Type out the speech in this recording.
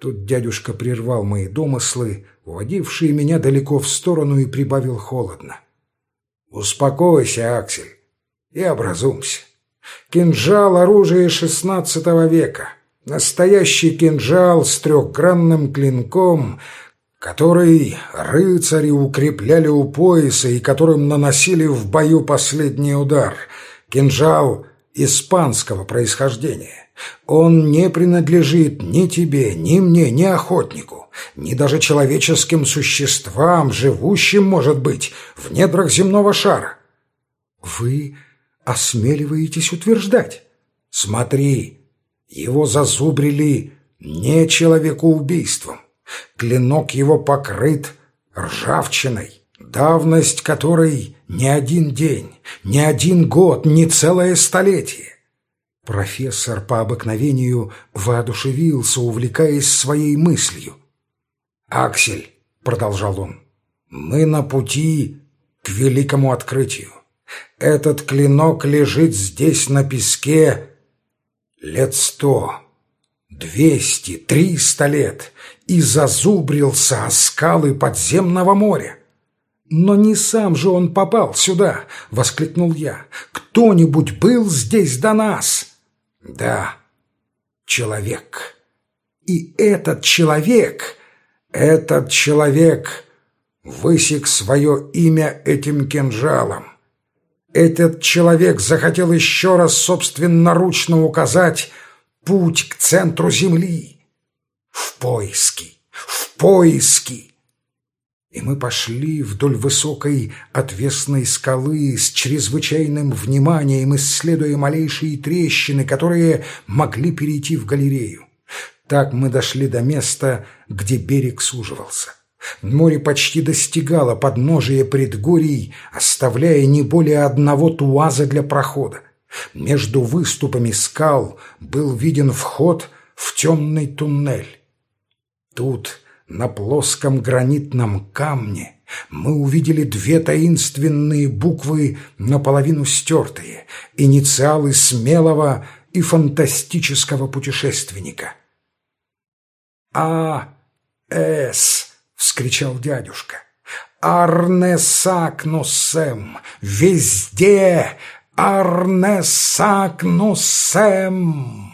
Тут дядюшка прервал мои домыслы, уводившие меня далеко в сторону, и прибавил холодно: «Успокойся, Аксель, и образумся. Кинжал — оружие XVI века. Настоящий кинжал с трехгранным клинком, который рыцари укрепляли у пояса и которым наносили в бою последний удар. Кинжал испанского происхождения. Он не принадлежит ни тебе, ни мне, ни охотнику, ни даже человеческим существам, живущим, может быть, в недрах земного шара». «Вы осмеливаетесь утверждать?» «Смотри, его зазубрили не человекоубийством. Клинок его покрыт ржавчиной, давность которой не один день, не один год, не целое столетие». Профессор по обыкновению воодушевился, увлекаясь своей мыслью. «Аксель», — продолжал он, — «мы на пути к великому открытию. Этот клинок лежит здесь на песке лет 100, 200, 300 лет и зазубрился о скалы подземного моря». «Но не сам же он попал сюда!» — воскликнул я. «Кто-нибудь был здесь до нас?» «Да, человек. И этот человек высек свое имя этим кинжалом. Этот человек захотел еще раз собственноручно указать путь к центру земли. В поиски, в поиски!» И мы пошли вдоль высокой отвесной скалы с чрезвычайным вниманием, исследуя малейшие трещины, которые могли перейти в галерею. Так мы дошли до места, где берег суживался. Море почти достигало подножия предгорий, оставляя не более одного туаза для прохода. Между выступами скал был виден вход в темный туннель. Тут, на плоском гранитном камне, мы увидели две таинственные буквы, наполовину стертые, инициалы смелого и фантастического путешественника. «А.С.» — вскричал дядюшка. «Арнесакнусем! Везде Арнесакнусем!»